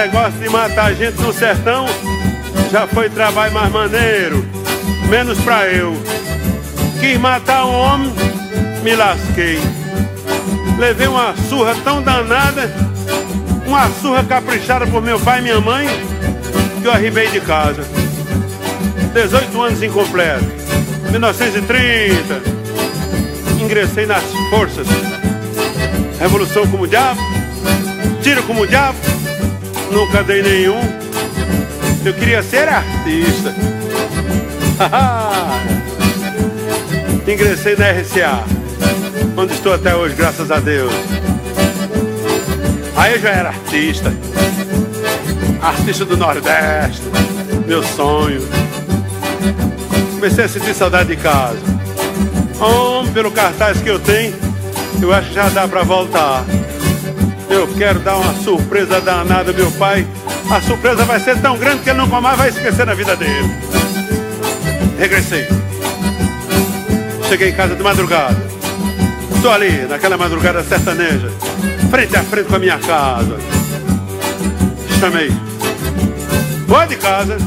negócio de matar gente no sertão já foi trabalho mais maneiro, menos pra eu. Quis matar um homem, me lasquei. Levei uma surra tão danada, uma surra caprichada por meu pai e minha mãe, que eu arribei de casa. 18 anos incompleto, 1930, ingressei nas forças. Revolução como o diabo, tiro como o diabo, nunca dei nenhum. Eu queria ser artista. Ingressei na RCA, onde estou até hoje, graças a Deus. Aí eu já era artista. Artista do Nordeste, meu sonho. Comecei a sentir saudade de casa. Pelo cartaz que eu tenho, eu acho que já dá pra voltar. Eu quero dar uma surpresa danada ao meu pai. A surpresa vai ser tão grande que ele nunca mais vai esquecer na vida dele. Regressei. Cheguei em casa de madrugada. Estou ali, naquela madrugada sertaneja, frente a frente com a minha casa. Chamei. Boa de casa.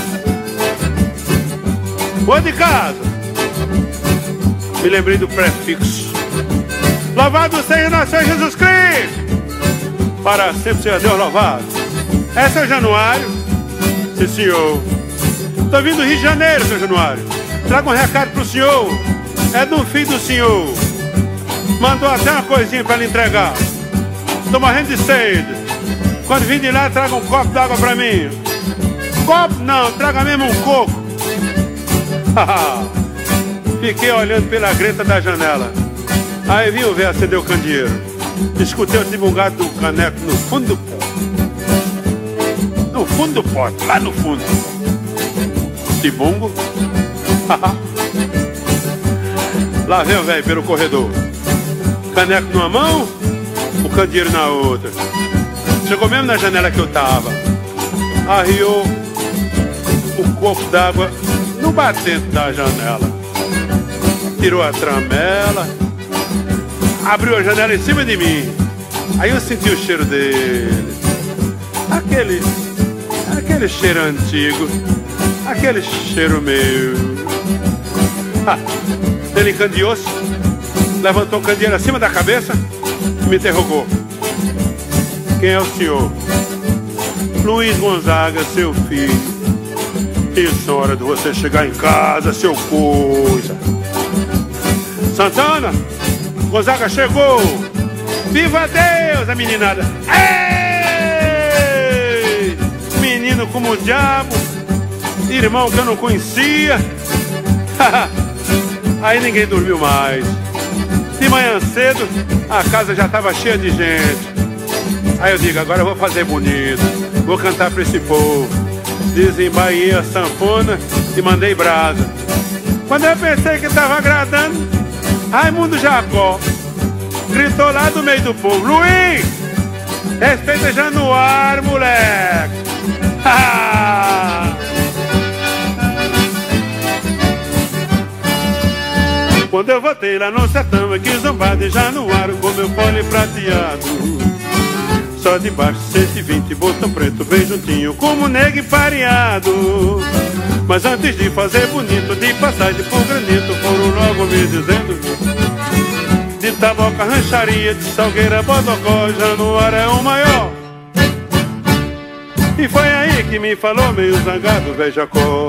Boa de casa. Me lembrei do prefixo. Louvado seja nosso Senhor Jesus Cristo. Para sempre seja Deus louvado. É seu Januário? Sim, senhor. Estou vindo do Rio de Janeiro, seu Januário. Trago um recado pro senhor. É do filho do senhor. Mandou até uma coisinha para lhe entregar. Estou morrendo de sede. Quando vim de lá, traga um copo d'água para mim. Copo não, traga mesmo um coco. Fiquei olhando pela greta da janela. Aí vi o velho acender o candeeiro. Escutei o tibungado do caneco no fundo do pote. No fundo do pote, lá no fundo. Tibungo. Lá vem o velho pelo corredor. Caneco numa mão, o candeeiro na outra. Chegou mesmo na janela que eu tava. Arriou o copo d'água no batente da janela. Tirou a tramela, abriu a janela em cima de mim. Aí eu senti o cheiro dele. Aquele cheiro antigo. Aquele cheiro meu. Ele encandeou-se, levantou o candeeiro acima da cabeça e me interrogou. Quem é o senhor? Luiz Gonzaga, seu filho. Isso é hora de você chegar em casa, seu coisa. Santana, Gonzaga chegou. Viva Deus, a meninada. Ei! Menino como o diabo, irmão que eu não conhecia. Aí ninguém dormiu mais. De manhã cedo, a casa já estava cheia de gente. Aí eu digo, agora eu vou fazer bonito. Vou cantar pra esse povo. Desembainhei a sanfona e mandei brasa. Quando eu pensei que estava agradando, Raimundo Jacó gritou lá do meio do povo: Luiz, respeita Januário, moleque. Quando eu voltei lá no sertão, aqui zombado de Januário, com meu fole prateado. Só de baixo 120, botão preto bem juntinho, como negro pareado. Mas antes de fazer bonito, de passagem por granito, foram logo me dizendo: de Taboca, Rancharia, de Salgueira, Bodocó, Januário é o maior. E foi aí que me falou meio zangado, velho Jacó: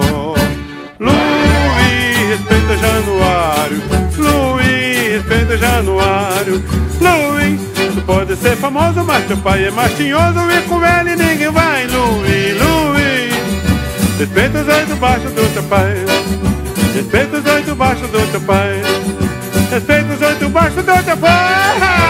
Luiz, respeita Januário. Luiz, respeita Januário. Luiz, tu pode ser famoso, mas teu pai é mais tinhoso, e com ele ninguém vai. Luiz, Luiz, respeita os 8 baixos do teu pai. Respeita os 8 baixos do teu pai. Respeita os 8 baixos do teu pai.